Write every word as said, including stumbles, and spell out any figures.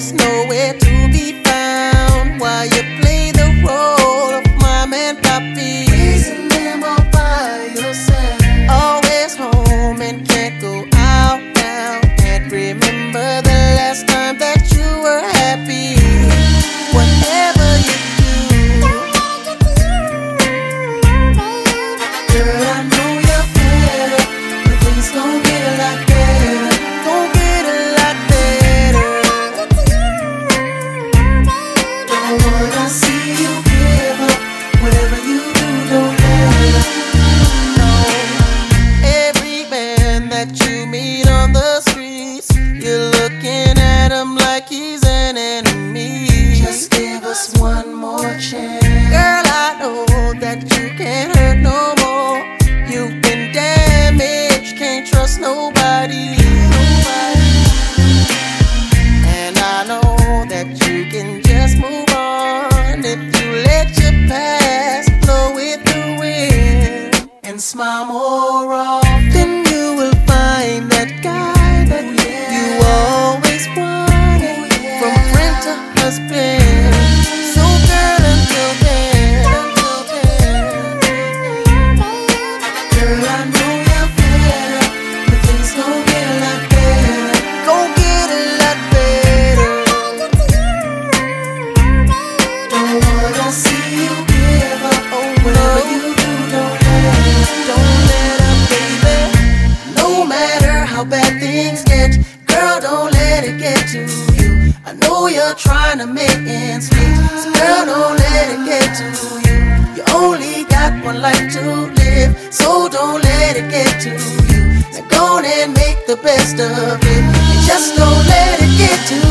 is nowhere to be found while you play the role of mom and papi. Raising them all by yourself. Always home and can't go out now. Can't remember the last time that you were happy. Whatever you do, Girl, I know you're better, but things gon' get a lot better. gon' get a lot better. Don't wanna see you give up. Whatever you do, don't ever. No, every man that you meet on the streets, you're looking at him like he's an enemy. Just give us one more chance. Girl, I know that you can't hurt no more. You've been damaged, can't trust nobody. Nobody. And I know that you can just move on if you let your past flow with the wind. And smile more often. Then you will find that guy that you always wanted, from friend to husband. So girl, until then, until then, Girl, I know you're better, but things gon' get a lot better. gon' get a lot better. Don't wanna see you give up. Oh Whatever no, you do, don't ever. don't let up, baby. No matter how bad things get, girl, don't let it get to you. I know you're trying to make ends meet, so girl, don't let it get to you. You only got one life to live, so don't let it get to you. Now go on and make the best of it, and just don't let it get to